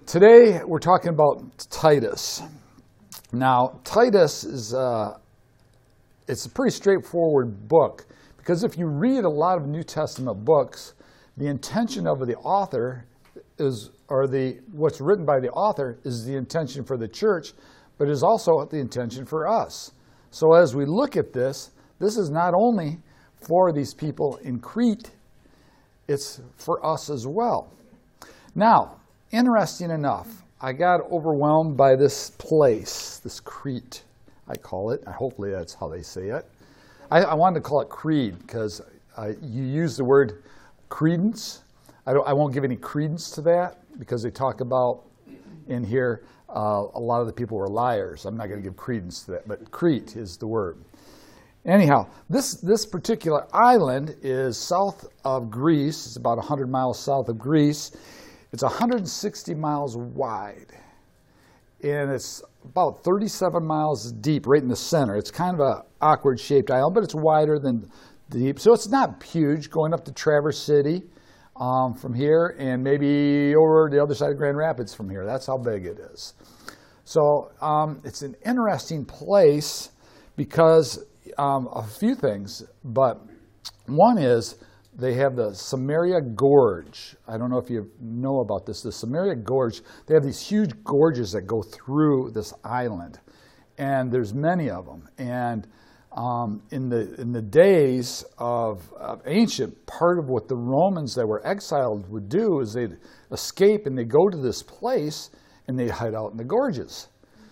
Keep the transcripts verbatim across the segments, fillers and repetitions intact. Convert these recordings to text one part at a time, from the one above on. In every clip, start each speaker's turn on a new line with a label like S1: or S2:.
S1: Today we're talking about Titus. Now, Titus is uh, it's a pretty straightforward book, because if you read a lot of New Testament books, the intention of the author is, or the what's written by the author is the intention for the church, but is also the intention for us. So as we look at this, this is not only for these people in Crete, it's for us as well. Now, interesting enough, I got overwhelmed by this place, this Crete, I call it. Hopefully that's how they say it. I, I wanted to call it creed because uh, you use the word credence. I, don't, I won't give any credence to that because they talk about in here uh, a lot of the people were liars. I'm not going to give credence to that, but Crete is the word. Anyhow, this, this particular island is south of Greece. It's about one hundred miles south of Greece. It's one hundred sixty miles wide, and it's about thirty-seven miles deep right in the center. It's kind of an awkward shaped island, but it's wider than deep. So it's not huge, going up to Traverse City um, from here and maybe over the other side of Grand Rapids from here. That's how big it is. So um, it's an interesting place because um, a few things, but one is they have the Samaria Gorge. I don't know if you know about this. The Samaria Gorge, they have these huge gorges that go through this island. And there's many of them. And um, in the in the days of, of ancient, part of what the Romans that were exiled would do is they'd escape and they'd go to this place and they'd hide out in the gorges.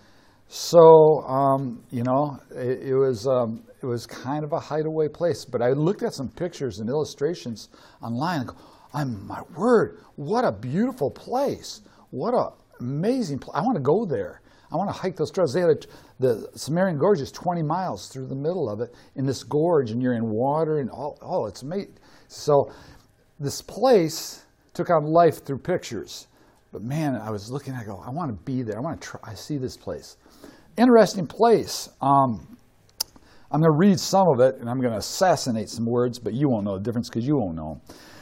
S1: So, um, you know, it, it was um, it was kind of a hideaway place. But I looked at some pictures and illustrations online and go, I'm, my word, what a beautiful place. What an amazing place. I want to go there. I want to hike those trails. They had a, the Samarian Gorge is twenty miles through the middle of it in this gorge, and you're in water, and all, oh, it's amazing. So this place took on life through pictures. But man, I was looking, I go, I want to be there. I want to try, I see this place. Interesting place. Um, I'm going to read some of it, and I'm going to assassinate some words, but you won't know the difference because you won't know.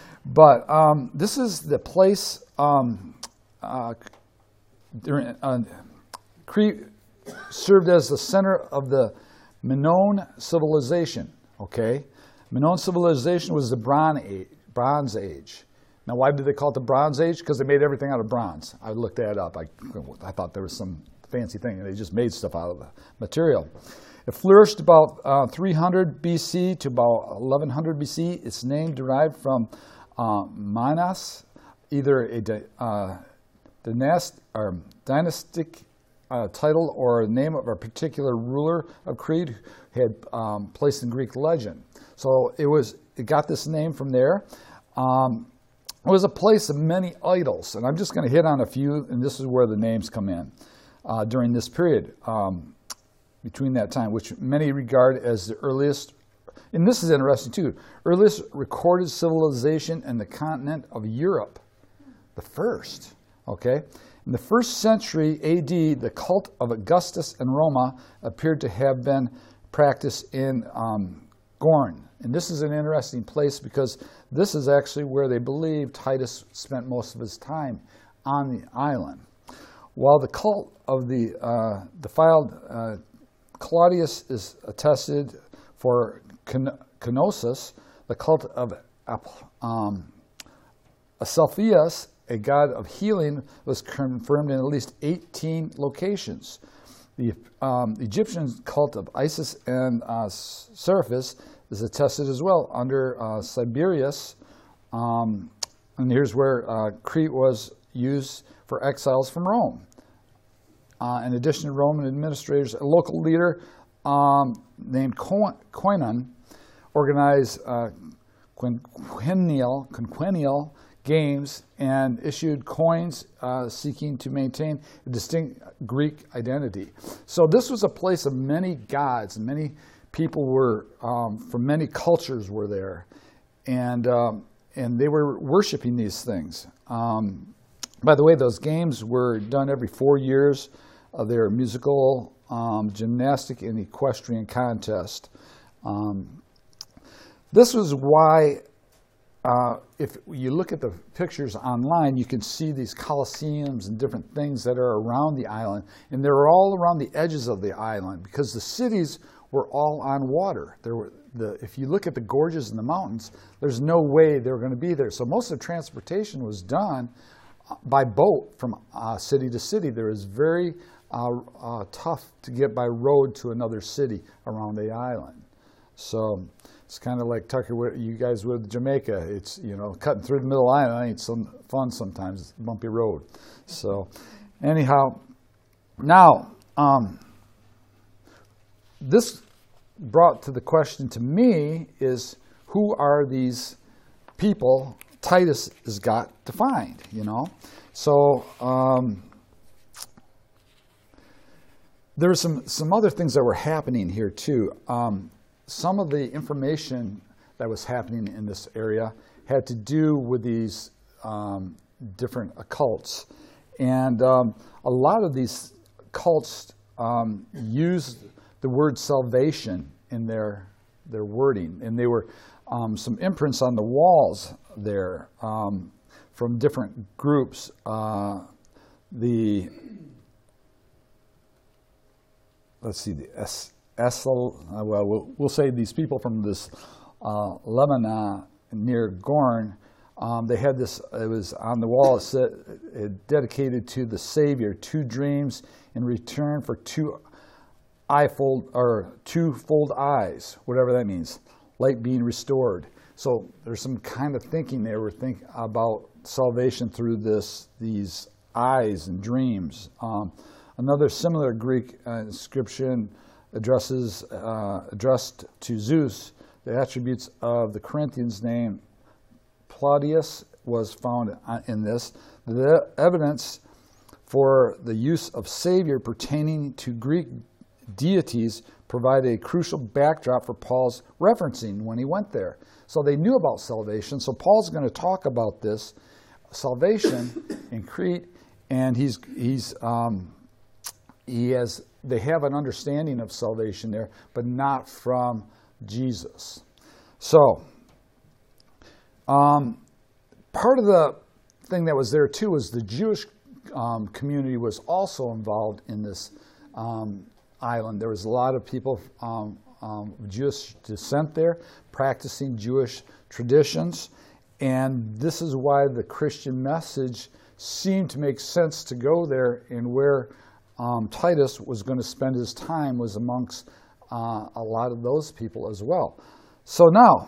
S1: But um, this is the place, um, uh, during, uh, Crete served as the center of the Minoan civilization, okay? Minoan civilization was the Bronze Age. Bronze Age. Now, why did they call it the Bronze Age? Because they made everything out of bronze. I looked that up. I, I thought there was some fancy thing, and they just made stuff out of the material. It flourished about uh, three hundred B C to about eleven hundred B C. Its name derived from uh, Minos, either a uh, dynast, or dynastic uh, title or the name of a particular ruler of Crete who had um, placed in Greek legend. So it was. It got this name from there. Um, It was a place of many idols, and I'm just going to hit on a few, and this is where the names come in uh, during this period, um, between that time, which many regard as the earliest, and this is interesting too, earliest recorded civilization in the continent of Europe, the first, okay? In the first century A D, the cult of Augustus and Roma appeared to have been practiced in um, Gorn. And this is an interesting place because this is actually where they believe Titus spent most of his time on the island. While the cult of the uh, defiled uh, Claudius is attested for Kenosis, the cult of um, Adelphius, a god of healing, was confirmed in at least eighteen locations. The um, Egyptian cult of Isis and uh, Serapis is attested as well under uh, Siberius, um, and here's where uh, Crete was used for exiles from Rome. Uh, in addition to Roman administrators, a local leader um, named Koinon organized uh, quinquennial, quinquennial games and issued coins uh, seeking to maintain a distinct Greek identity. So this was a place of many gods, and many people were, um, from many cultures were there, and um, and they were worshiping these things. Um, by the way, those games were done every four years. Uh, they were musical, um, gymnastic, and equestrian contest. Um, this was why uh, if you look at the pictures online, you can see these coliseums and different things that are around the island. And they're all around the edges of the island because the cities were all on water. There were the, if you look at the gorges and the mountains, there's no way they were going to be there. So most of the transportation was done by boat from uh, city to city. There was very uh, uh, tough to get by road to another city around the island. So it's kind of like Tucker, you guys with Jamaica. It's, you know, cutting through the middle island ain't some fun sometimes. It's a bumpy road. So anyhow, now um, this brought to the question to me is, who are these people Titus has got to find, you know? So um, there were some, some other things that were happening here too. Um, some of the information that was happening in this area had to do with these um, different occults. And um, a lot of these cults um, used the word salvation in their, their wording. And they were um, some imprints on the walls there um, from different groups. Uh, the, let's see, the Es, Esel, uh, well, well, we'll say these people from this uh, Lebanon near Gorn, um, they had this, it was on the wall, it said, it dedicated to the Savior, two dreams in return for two eyefold, or two-fold eyes, whatever that means, light being restored. So there's some kind of thinking they were thinking about salvation through this, these eyes and dreams. Um, another similar Greek uh, inscription addresses uh, addressed to Zeus. The attributes of the Corinthians name Claudius was found in this. The evidence for the use of Savior pertaining to Greek deities provided a crucial backdrop for Paul's referencing when he went there. So they knew about salvation. So Paul's going to talk about this salvation in Crete, and he's he's um, he has they have an understanding of salvation there, but not from Jesus. So um, part of the thing that was there too was the Jewish um, community was also involved in this um, island. There was a lot of people um, um, of Jewish descent there, practicing Jewish traditions, and this is why the Christian message seemed to make sense to go there, and where um, Titus was going to spend his time was amongst uh, a lot of those people as well. So now,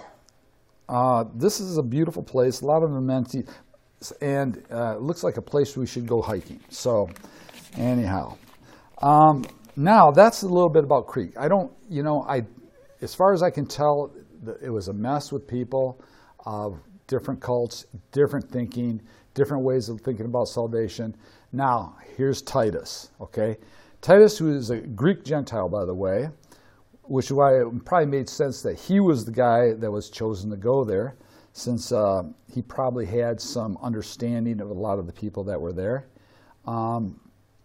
S1: uh, this is a beautiful place, a lot of amenities, and uh, it looks like a place we should go hiking. So anyhow, um, now that's a little bit about Crete. I don't, you know, I, as far as I can tell, it was a mess with people of different cults, different thinking, different ways of thinking about salvation. Now, here's Titus, okay? Titus, who is a Greek Gentile, by the way, which is why it probably made sense that he was the guy that was chosen to go there, since uh, he probably had some understanding of a lot of the people that were there. Um,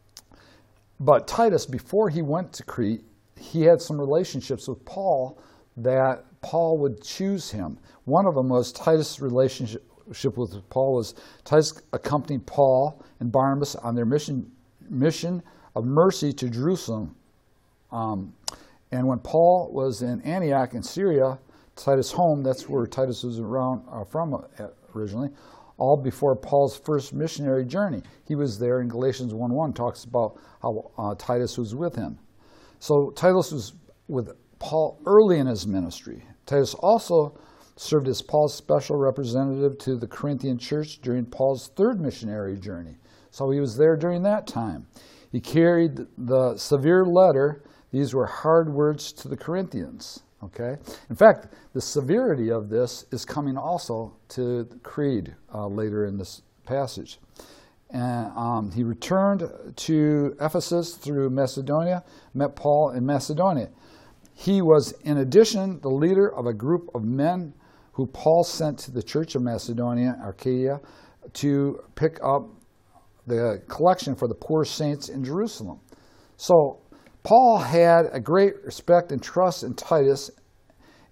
S1: but Titus, before he went to Crete, he had some relationships with Paul that Paul would choose him. One of them was Titus' relationship with Paul was Titus accompanied Paul and Barnabas on their mission mission of mercy to Jerusalem. Um, and when Paul was in Antioch in Syria, Titus' home, that's where Titus was around uh, from uh, originally, all before Paul's first missionary journey. He was there in Galatians one one, talks about how uh, Titus was with him. So Titus was with Paul early in his ministry. Titus also served as Paul's special representative to the Corinthian church during Paul's third missionary journey. So he was there during that time. He carried the severe letter. These were hard words to the Corinthians. Okay. In fact, the severity of this is coming also to Crete uh, later in this passage. And um, he returned to Ephesus through Macedonia, met Paul in Macedonia. He was, in addition, the leader of a group of men who Paul sent to the church of Macedonia, Achaia, to pick up the collection for the poor saints in Jerusalem. So Paul had a great respect and trust in Titus,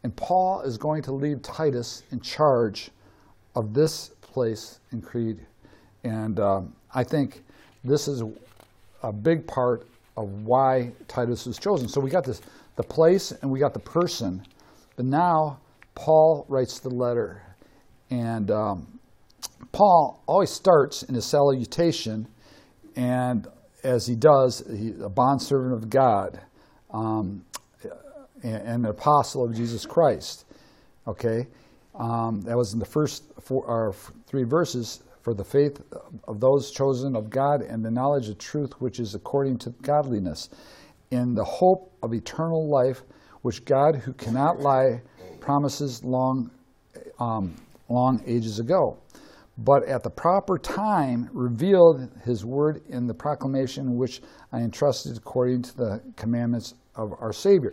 S1: And Paul is going to leave Titus in charge of this place in Crete. And um, I think this is a big part of why Titus was chosen. So we got this, the place and we got the person. But now Paul writes the letter. And um, Paul always starts in his salutation, and as he does, he's a bondservant of God um, and, and an apostle of Jesus Christ. Okay? Um, that was in the first four, or three verses. For the faith of those chosen of God and the knowledge of truth which is according to godliness, in the hope of eternal life, which God, who cannot lie, promises long, um, long ages ago, but at the proper time revealed his word in the proclamation which I entrusted according to the commandments of our Savior.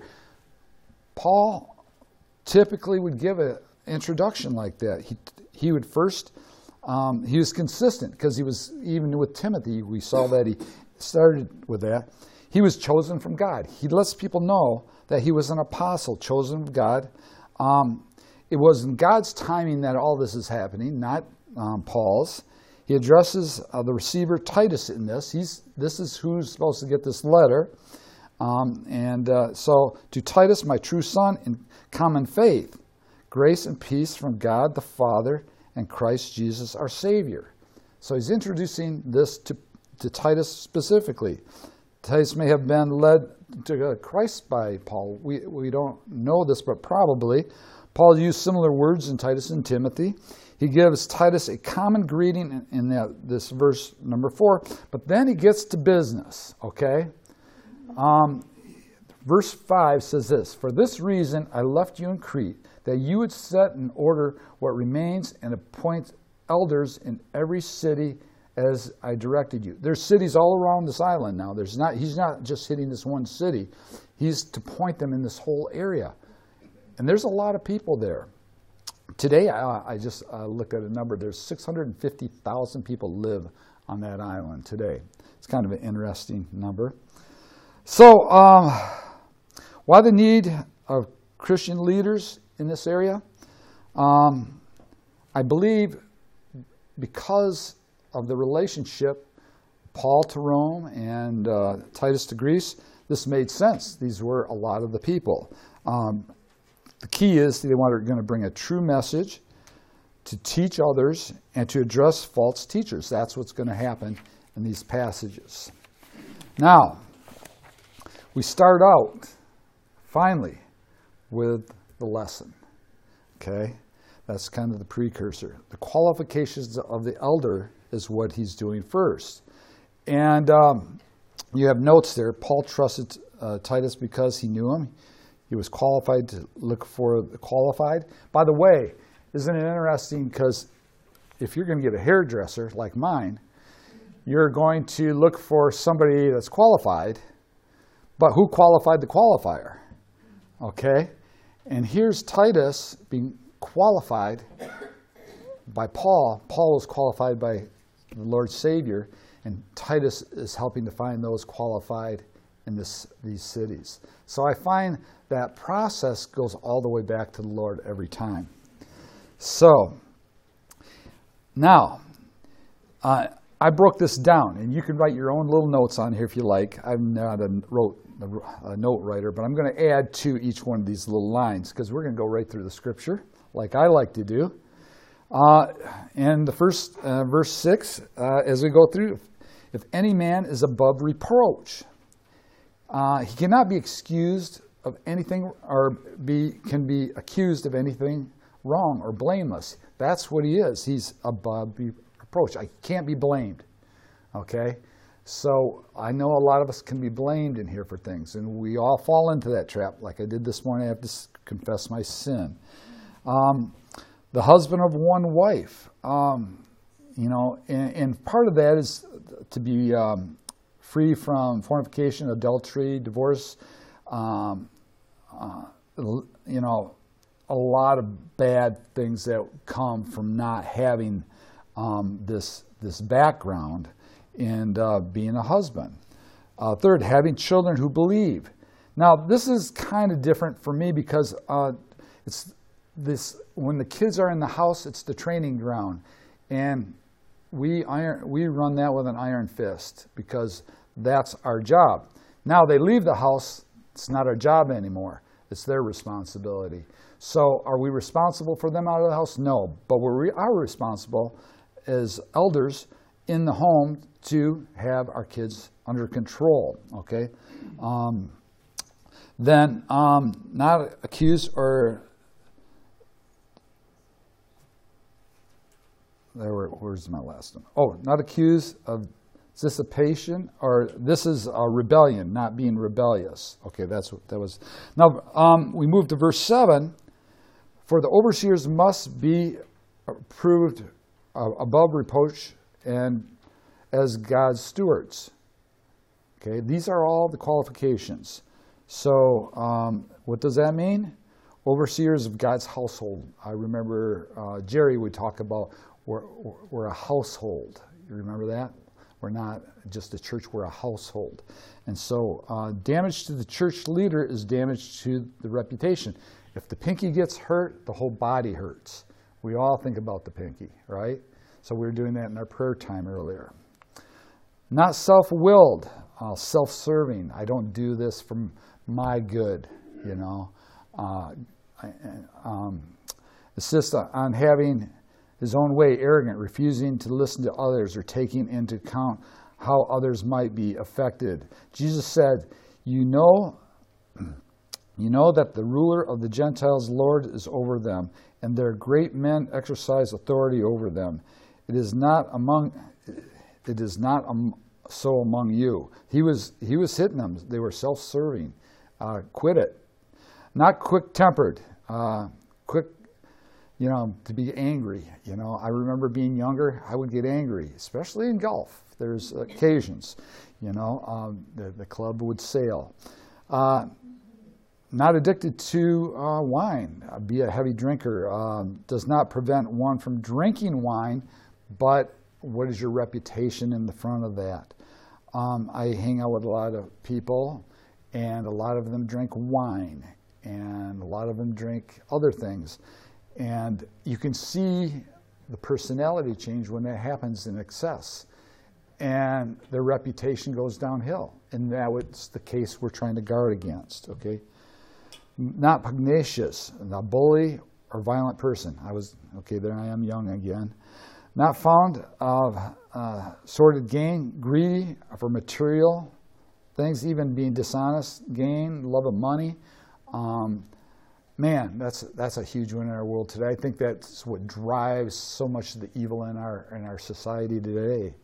S1: Paul typically would give an introduction like that. He, he would first... Um, he was consistent because he was, even with Timothy, we saw that he started with that. He was chosen from God. He lets people know that he was an apostle, chosen of God. Um, it was in God's timing that all this is happening, not um, Paul's. He addresses uh, the receiver Titus in this. He's, this is who's supposed to get this letter. Um, and uh, so, to Titus, my true son, in common faith, grace and peace from God the Father and Christ Jesus our Savior. So he's introducing this to, to Titus specifically. Titus may have been led to Christ by Paul. We, we don't know this, but probably. Paul used similar words in Titus and Timothy. He gives Titus a common greeting in, in that, this verse number four, but then he gets to business, okay? Um, verse five says this, for this reason I left you in Crete, that you would set in order what remains and appoint elders in every city as I directed you. There's cities all around this island now. There's not, he's not just hitting this one city. He's to point them in this whole area. And there's a lot of people there. Today, I, I just uh, looked at a number. There's six hundred fifty thousand people live on that island today. It's kind of an interesting number. So, um, why the need of Christian leaders in this area? Um, I believe because of the relationship, Paul to Rome and uh, Titus to Greece, this made sense. These were a lot of the people. Um, the key is they were going to bring a true message to teach others and to address false teachers. That's what's going to happen in these passages. Now, we start out, finally, with the lesson. Okay? That's kind of the precursor. The qualifications of the elder is what he's doing first. And um, you have notes there. Paul trusted uh, Titus because he knew him. He was qualified to look for the qualified. By the way, isn't it interesting? Because if you're going to get a hairdresser like mine, you're going to look for somebody that's qualified. But who qualified the qualifier? Okay? And here's Titus being qualified by Paul. Paul was qualified by the Lord Savior, and Titus is helping to find those qualified in this, these cities. So I find that process goes all the way back to the Lord every time. So, now, uh, I broke this down, and you can write your own little notes on here if you like. I'm not a, wrote, a note writer, but I'm going to add to each one of these little lines because we're going to go right through the scripture like I like to do. Uh, and the first, uh, verse six, uh, as we go through, if any man is above reproach, uh, he cannot be excused of anything or be can be accused of anything wrong or blameless. That's what he is. He's above reproach. I can't be blamed. Okay? So I know a lot of us can be blamed in here for things, and we all fall into that trap. Like I did this morning, I have to confess my sin. Um, the husband of one wife, um, you know, and, and part of that is to be um, free from fornication, adultery, divorce, um, uh, you know, a lot of bad things that come from not having um, this this background and uh, being a husband. Uh, third, having children who believe. Now, this is kind of different for me because uh, It's this, when the kids are in the house, it's the training ground. And we iron, we run that with an iron fist because that's our job. Now they leave the house, it's not our job anymore. It's their responsibility. So are we responsible for them out of the house? No. But we are responsible as elders in the home to have our kids under control, okay? Um, then um, not accuse or, there were, where's my last one? Oh, not accuse of dissipation, or this is a rebellion, not being rebellious. Okay, that's what that was. Now, um, we move to verse seven. For the overseers must be proved uh, above reproach and as God's stewards. Okay, these are all the qualifications. So um, what does that mean? Overseers of God's household. I remember uh, Jerry would talk about we're, we're a household. You remember that? We're not just a church, we're a household. And so uh, damage to the church leader is damage to the reputation. If the pinky gets hurt, the whole body hurts. We all think about the pinky, right? So we were doing that in our prayer time earlier. Not self-willed, uh, self-serving. I don't do this for my good, you know. Uh, um, insist on having his own way, arrogant, refusing to listen to others or taking into account how others might be affected. Jesus said, you know, you know that the ruler of the Gentiles' Lord is over them, and their great men exercise authority over them. It is not among, it is not um, so among you. He was, he was hitting them. They were self-serving. Uh, quit it. Not quick-tempered. Uh, quick, you know, to be angry. You know, I remember being younger, I would get angry, especially in golf. There's occasions, you know, um, the, the club would sail. Uh, not addicted to uh, wine, uh, be a heavy drinker. Um, does not prevent one from drinking wine, but what is your reputation in the front of that? Um, I hang out with a lot of people, and a lot of them drink wine, and a lot of them drink other things. And you can see the personality change when that happens in excess. And their reputation goes downhill. And that was the case we're trying to guard against, okay? Not pugnacious, a bully or violent person. I was, okay, there I am young again. Not fond of uh, sordid gain, greedy for material things, even being dishonest, gain, love of money. Um, man, that's that's a huge one in our world today. I think that's what drives so much of the evil in our in our society today.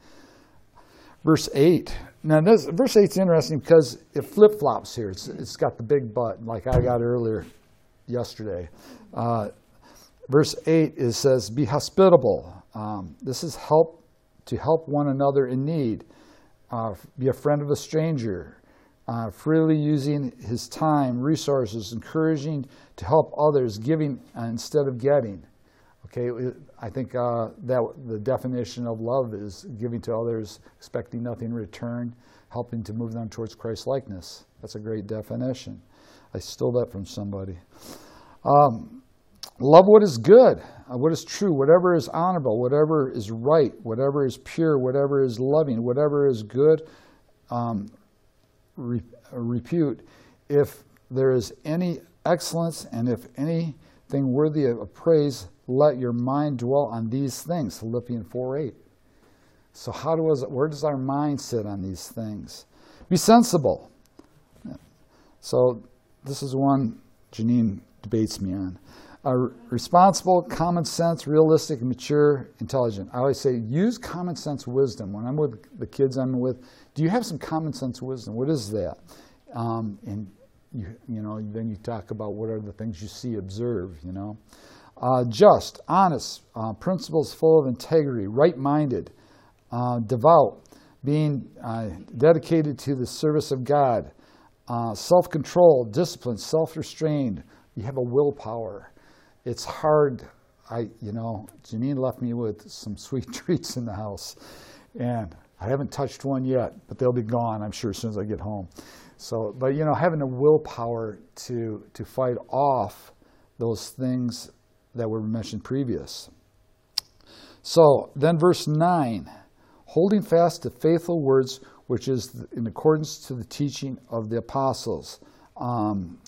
S1: Verse eight. Now, this, verse eight is interesting because it flip-flops here. It's, it's got the big but, like I got earlier yesterday. Uh, verse eight is says, "Be hospitable." Um, this is help to help one another in need. Uh, be a friend of a stranger. Uh, freely using his time, resources, encouraging to help others, giving uh, instead of getting. Okay, I think uh, that the definition of love is giving to others, expecting nothing in return, helping to move them towards Christ-likeness. That's a great definition. I stole that from somebody. Um, love what is good, uh, what is true, whatever is honorable, whatever is right, whatever is pure, whatever is loving, whatever is good, um, re- repute. If there is any excellence and if anything worthy of praise, let your mind dwell on these things. Philippians four eight. So how does where does our mind sit on these things? Be sensible. So this is one Janine debates me on. Uh, responsible, common sense, realistic, mature, intelligent. I always say use common sense wisdom. When I'm with the kids I'm with, do you have some common sense wisdom? What is that? Um, and you, you know, then you talk about what are the things you see, observe, you know. Uh, just, honest, uh, principles full of integrity, right-minded, uh, devout, being uh, dedicated to the service of God, uh, self-control, discipline, self-restrained. You have a willpower. It's hard. I, you know, Janine left me with some sweet treats in the house, and I haven't touched one yet, but they'll be gone, I'm sure, as soon as I get home. So, but you know, having a willpower to to fight off those things that were mentioned previous. So then verse nine, holding fast to faithful words, which is in accordance to the teaching of the apostles. Um,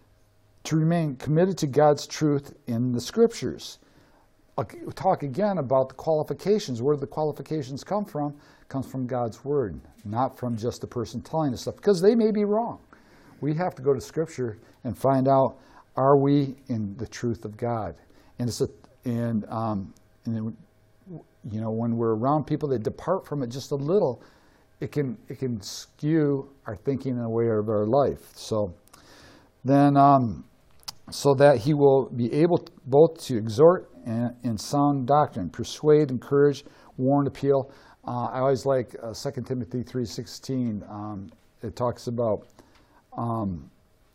S1: to remain committed to God's truth in the scriptures. I'll talk again about the qualifications. Where do the qualifications come from? It comes from God's word, not from just the person telling us stuff, because they may be wrong. We have to go to scripture and find out, are we in the truth of God? And it's a, and, um, and it, you know, when we're around people that depart from it just a little, it can it can skew our thinking and the way of our life. So then, um, so that he will be able to, both to exhort and, in sound doctrine, persuade, encourage, warn, appeal. Uh, I always like uh, Second Timothy three sixteen. Um, it talks about um,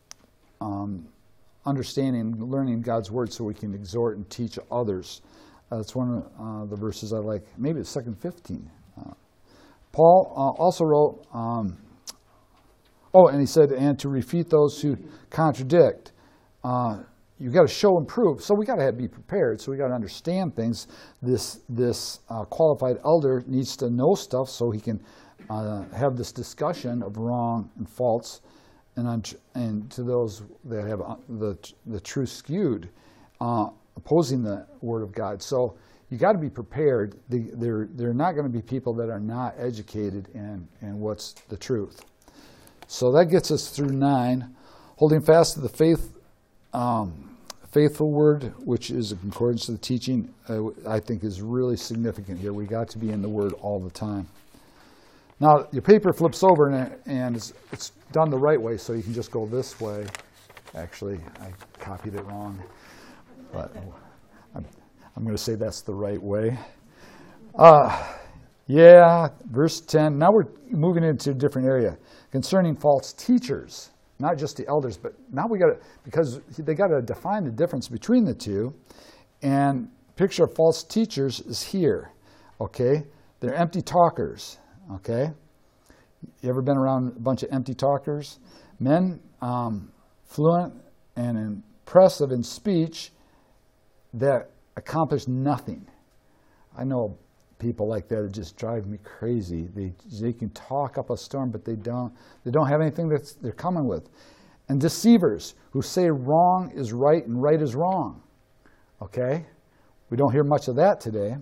S1: um, understanding, learning God's word so we can exhort and teach others. Uh, that's one of uh, the verses I like. Maybe it's second fifteen. Uh, Paul uh, also wrote, um, oh, and he said, and to refute those who contradict. Uh, you've got to show and prove. So we got to be prepared. So we got to understand things. This this uh, qualified elder needs to know stuff so he can uh, have this discussion of wrong and false, and un- and to those that have uh, the the truth skewed, uh, opposing the word of God. So you got to be prepared. They, they're they're not going to be people that are not educated in in what's the truth. So that gets us through nine, holding fast to the faith. Um, faithful word, which is in accordance to the teaching, uh, I think is really significant here. We got to be in the word all the time. Now, your paper flips over and, and it's, it's done the right way, so you can just go this way. Actually, I copied it wrong, but I'm, I'm going to say that's the right way. Uh, yeah, verse ten. Now we're moving into a different area concerning false teachers. Not just the elders, but now we got to, because they got to define the difference between the two. And picture of false teachers is here, okay? They're empty talkers, okay? You ever been around a bunch of empty talkers? Men, um, fluent and impressive in speech that accomplish nothing. I know people like that that just drive me crazy. They they can talk up a storm, but they don't they don't have anything that they're coming with. And deceivers who say wrong is right and right is wrong. Okay? We don't hear much of that today.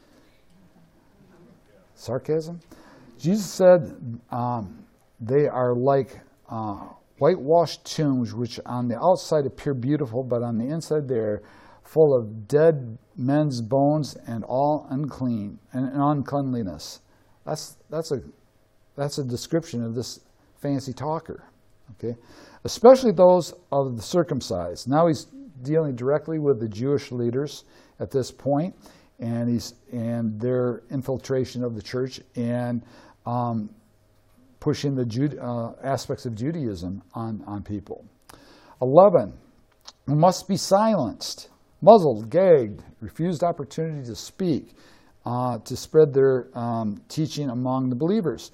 S1: Sarcasm? Jesus said um, they are like uh, whitewashed tombs, which on the outside appear beautiful, but on the inside they're full of dead men's bones and all unclean and uncleanliness. That's that's a that's a description of this fancy talker. Okay, especially those of the circumcised. Now he's dealing directly with the Jewish leaders at this point, and he's and their infiltration of the church and um, pushing the Jude, uh, aspects of Judaism on on people. Eleven, who must be silenced, muzzled, gagged, refused opportunity to speak, uh, to spread their um, teaching among the believers.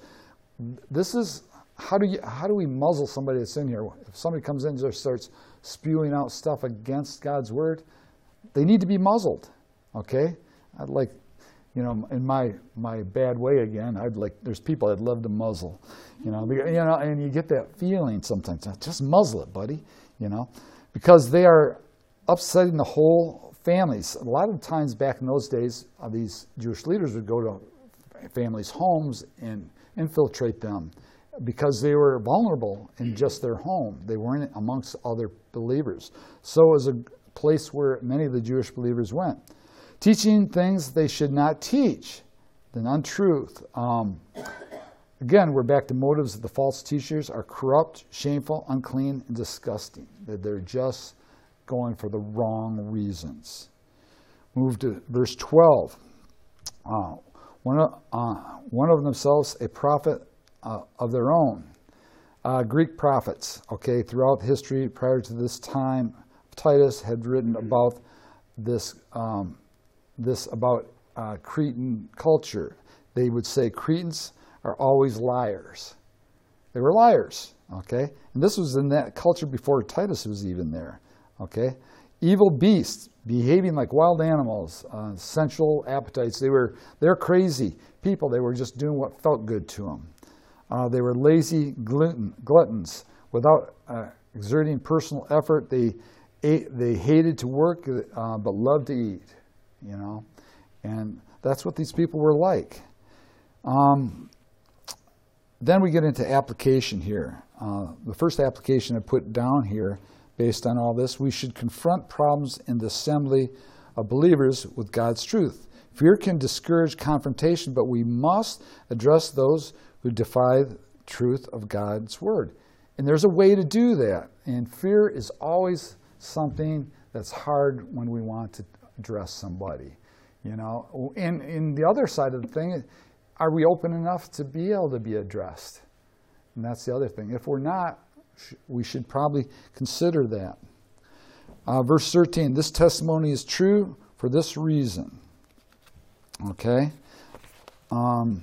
S1: This is how do you how do we muzzle somebody that's in here? If somebody comes in and just starts spewing out stuff against God's word, they need to be muzzled. Okay, I'd like, you know, in my my bad way again, I'd like. There's people I'd love to muzzle, you know, you know, and you get that feeling sometimes. Just muzzle it, buddy, you know, because they are upsetting the whole families. A lot of times back in those days, uh, these Jewish leaders would go to families' homes and infiltrate them because they were vulnerable in just their home. They weren't amongst other believers. So it was a place where many of the Jewish believers went. Teaching things they should not teach, an untruth. Um, again, we're back to motives of the false teachers are corrupt, shameful, unclean, and disgusting. That they're just going for the wrong reasons. Move to verse twelve. Uh, one, of, uh, one of themselves a prophet uh, of their own. Uh, Greek prophets, okay, throughout history prior to this time, Titus had written about this, um, this about uh, Cretan culture. They would say Cretans are always liars. They were liars, okay? And this was in that culture before Titus was even there. Okay, evil beasts, behaving like wild animals, uh, sensual appetites. They were, they're crazy people. They were just doing what felt good to them. Uh, they were lazy glutton, gluttons. Without uh, exerting personal effort, they ate, they hated to work, uh, but loved to eat, you know. And that's what these people were like. Um, then we get into application here. Uh, the first application I put down here, based on all this, we should confront problems in the assembly of believers with God's truth. Fear can discourage confrontation, but we must address those who defy the truth of God's word. And there's a way to do that. And fear is always something that's hard when we want to address somebody. You know, and, and the other side of the thing, are we open enough to be able to be addressed? And that's the other thing. If we're not, we should probably consider that. Uh, verse thirteen, this testimony is true for this reason. Okay? Um,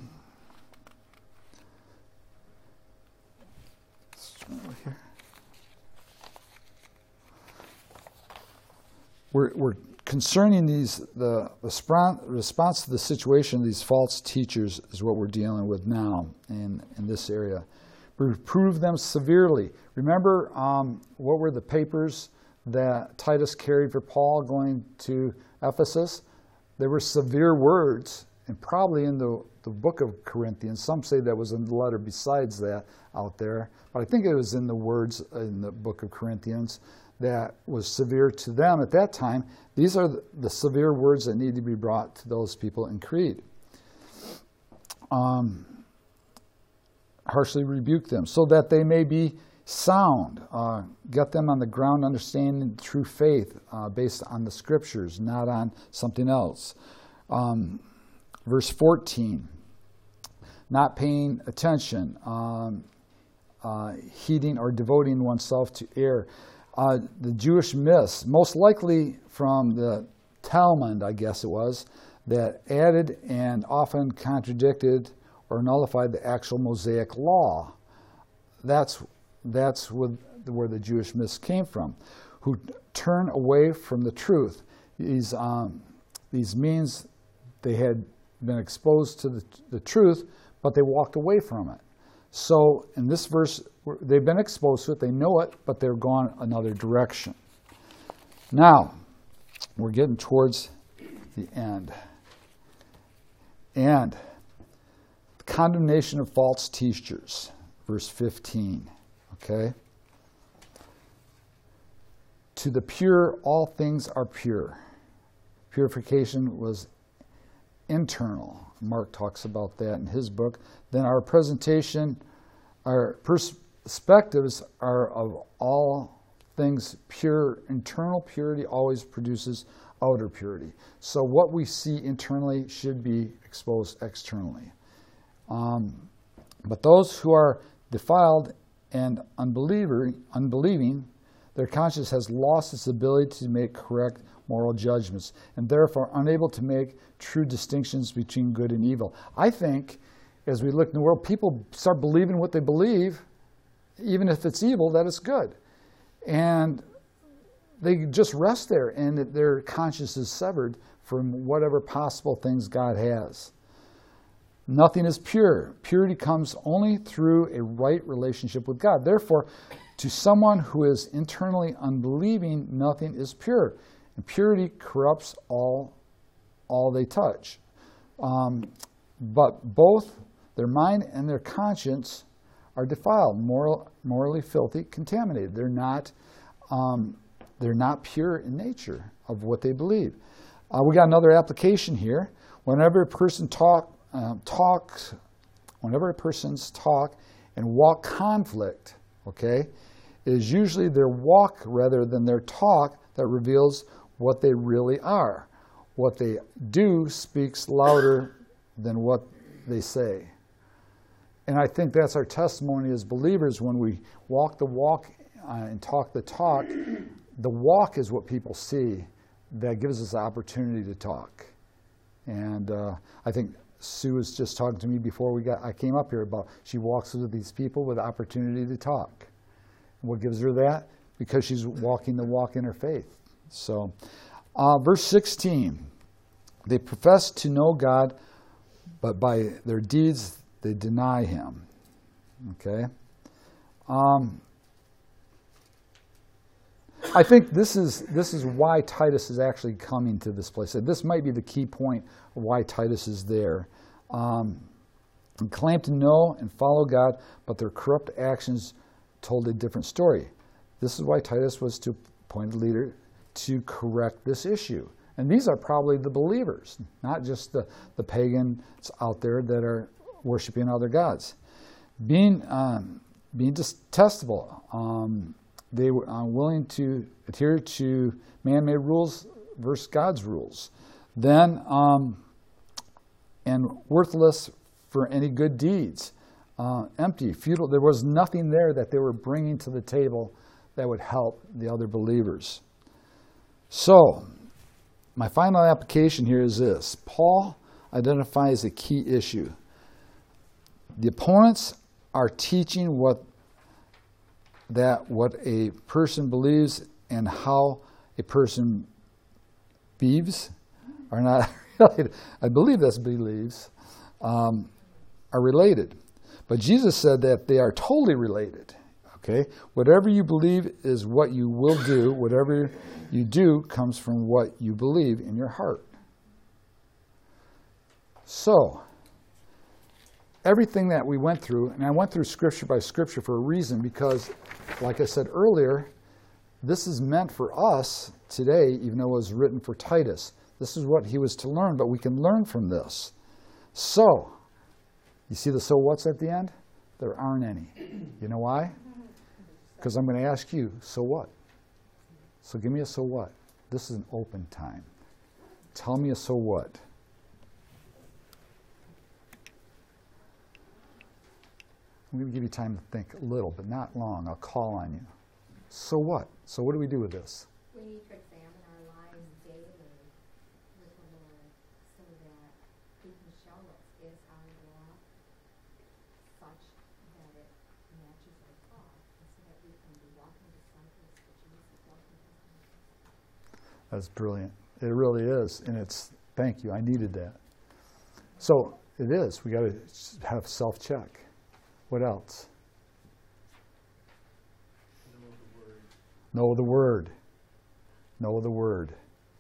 S1: here. We're, we're concerning these, the response to the situation of these false teachers is what we're dealing with now in, in this area. Reprove them severely. Remember, um, what were the papers that Titus carried for Paul going to Ephesus? There were severe words, and probably in the, the book of Corinthians. Some say that was in the letter besides that out there. But I think it was in the words in the book of Corinthians that was severe to them at that time. These are the severe words that need to be brought to those people in Crete. Um, harshly rebuke them so that they may be sound. Uh, get them on the ground understanding true faith uh, based on the scriptures, not on something else. Um, verse fourteen, not paying attention, um, uh, heeding or devoting oneself to error. Uh, the Jewish myths, most likely from the Talmud, I guess it was, that added and often contradicted or nullified the actual Mosaic law. That's, that's what, where the Jewish myths came from, who turn away from the truth. These, um, these means they had been exposed to the, the truth, but they walked away from it. So in this verse, they've been exposed to it, they know it, but they're gone another direction. Now, we're getting towards the end. And the condemnation of false teachers, verse fifteen, okay? To the pure, all things are pure. Purification was internal. Mark talks about that in his book. Then our presentation, our perspectives are of all things pure. Internal purity always produces outer purity. So what we see internally should be exposed externally. Um, but those who are defiled and unbeliever, unbelieving, their conscience has lost its ability to make correct moral judgments, and therefore unable to make true distinctions between good and evil. I think, as we look in the world, people start believing what they believe, even if it's evil, that it's good. And they just rest there, and their conscience is severed from whatever possible things God has. Nothing is pure. Purity comes only through a right relationship with God. Therefore, to someone who is internally unbelieving, nothing is pure. And purity corrupts all, all they touch. Um, but both their mind and their conscience are defiled, moral, morally filthy, contaminated. They're not, um, they're not pure in nature of what they believe. Uh, we got another application here. Whenever a person talk, uh, talks, whenever a person's talk and walk conflict, okay, it is usually their walk rather than their talk that reveals what they really are. What they do speaks louder than what they say. And I think that's our testimony as believers when we walk the walk uh, and talk the talk. The walk is what people see that gives us the opportunity to talk. And uh, I think Sue was just talking to me before we got I came up here about she walks with these people with the opportunity to talk. And what gives her that? Because she's walking the walk in her faith. So, uh, verse sixteen, they profess to know God, but by their deeds they deny him. Okay? Um, I think this is this is why Titus is actually coming to this place. This might be the key point of why Titus is there. Um, they claim to know and follow God, but their corrupt actions told a different story. This is why Titus was to appoint a leader to correct this issue. And these are probably the believers, not just the, the pagans out there that are worshiping other gods. Being, um, being detestable, um, they were unwilling to adhere to man-made rules versus God's rules. Then, um, and worthless for any good deeds. Uh, empty, futile. There was nothing there that they were bringing to the table that would help the other believers. So, my final application here is this. Paul identifies a key issue. The opponents are teaching what that what a person believes and how a person believes are not related. I believe that's believes um, are related. But Jesus said that they are totally related. Okay? Whatever you believe is what you will do. Whatever you do comes from what you believe in your heart. So, everything that we went through, and I went through scripture by scripture for a reason, because, like I said earlier, this is meant for us today, even though it was written for Titus. This is what he was to learn, but we can learn from this. So, you see the so what's at the end? There aren't any. You know why? Because I'm going to ask you, so what? So give me a so what. This is an open time. Tell me a so what. I'm going to give you time to think a little, but not long. I'll call on you. So what? So what do we do with this?
S2: We need to examine our lives daily with the Lord so that He can show us, is our walk such that it matches our thought, and so that we can be walking disciples for Jesus, walking disciples.
S1: That's brilliant. It really is. And it's, thank you, I needed that. So it is. We got to have self-check. What else? Know the word. Know the word.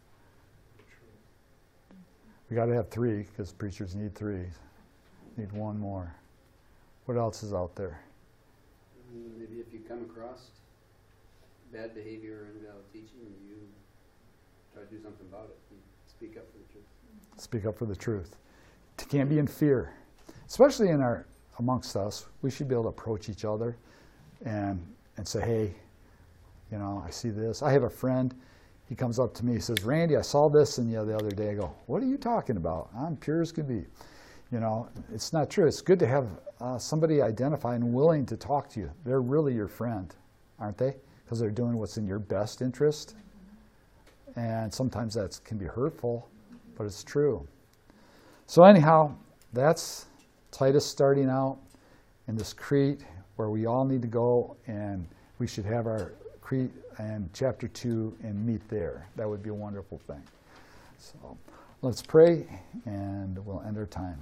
S1: We got to have three because preachers need three. Need one more. What else is out there?
S3: Maybe if you come across bad behavior and uh, teaching, you try to do something about it. You speak up for the truth.
S1: Speak up for the truth. You can't be in fear, especially in our amongst us. We should be able to approach each other and and say, hey, you know, I see this. I have a friend. He comes up to me. He says, Randy, I saw this in you the other day. I go, what are you talking about? I'm pure as could be. You know, it's not true. It's good to have uh, somebody identify and willing to talk to you. They're really your friend, aren't they? Because they're doing what's in your best interest. And sometimes that can be hurtful, but it's true. So anyhow, that's Titus starting out in this Crete where we all need to go, and we should have our Crete and chapter two and meet there. That would be a wonderful thing. So let's pray, and we'll end our time.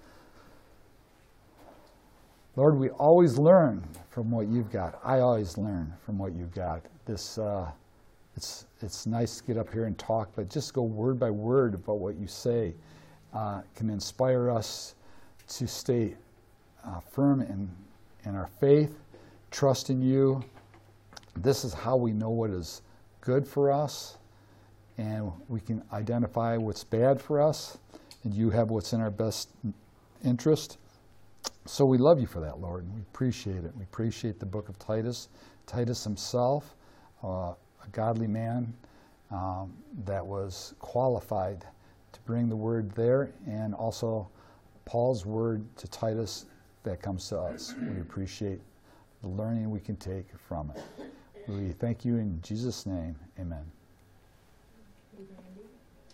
S1: Lord, we always learn from what you've got. I always learn from what you've got. This, uh, it's it's nice to get up here and talk, but just go word by word about what you say uh, can inspire us to stay uh, firm in, in our faith, trust in you. This is how we know what is good for us, and we can identify what's bad for us, and you have what's in our best interest. So we love you for that, Lord, and we appreciate it. We appreciate the book of Titus, Titus himself, uh, a godly man um, that was qualified to bring the word there, and also Paul's word to Titus that comes to us. We appreciate the learning we can take from it. We thank you in Jesus' name. Amen.